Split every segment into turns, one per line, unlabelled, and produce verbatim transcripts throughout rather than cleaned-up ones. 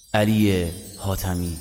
علی حاتمی.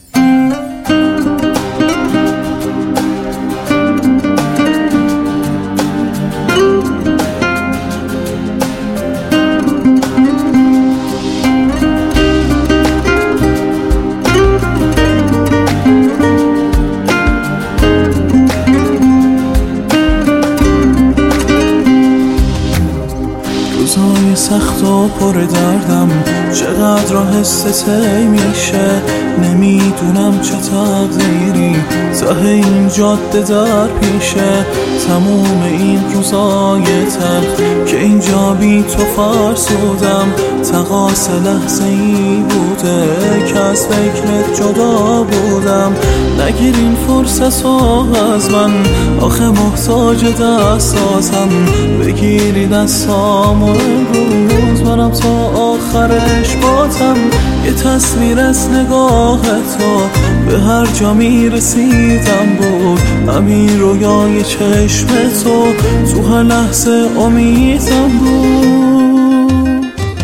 روزای سخت و پر دردم چقدر حس تی میشه، نمیدونم چه تقدیری ته این جاده در پیشه. تموم این روزای تلخ که اینجا بی تو فرسودم، تقاص لحظه ای بوده که از فکرت جدا بودم. نگیر این فرصت رو از من، آخه محتاج دستاتم. بگیری دستام و امروز منم تا آخرش باتم. یه تصویر از نگاه تو به هر جا میرسیدم بود، همین رویای چشم تو تو هر لحظه امیدم بود.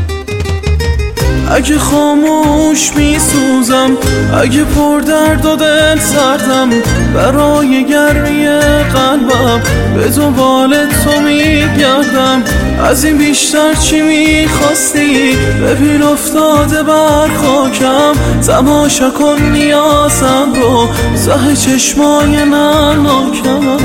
اگه خاموش میسوزم، اگه پر درد و دل سردم، برای گرمی قلبم به دنبال تو میگردم. از این بیشتر چی میخواستی؟ ببین افتاده بر خاکم، تماشا کن نیازم رو ته چشمای نمناکم.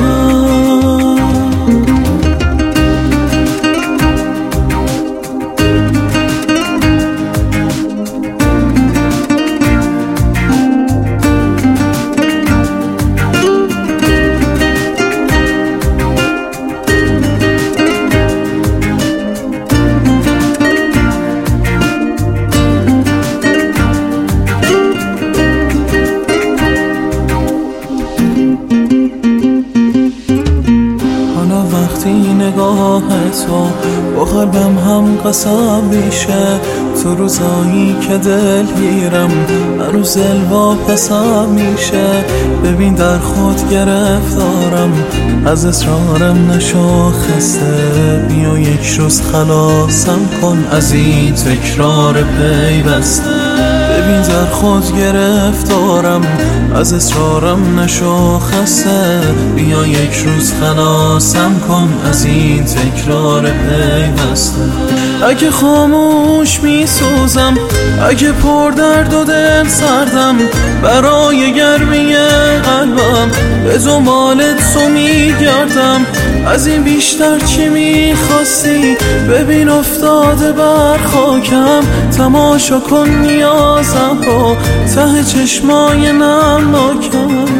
وقتی نگاه تو با قلبم هم قسم میشه، تو روزایی که دل گیرم هنوز دل واپسم میشه. ببین در خود گرفتارم، از اصرارم نشو خسته. بیا یک روز خلاصم کن از این تکرار پیوسته. ببین در خود گرفتارم، از اصرارم نشو خسته. بیا یک روز خلاصم کن از این تکرار پیوسته. اگه خاموش میسوزم، اگه پر درد و دل سردم، برای گرمی قلبم به دنبال تو میگردم. از این بیشتر چی میخواستی؟ ببین افتاده بر خاکم، تماشا کن نیازم رو ته چشمای نمناکم.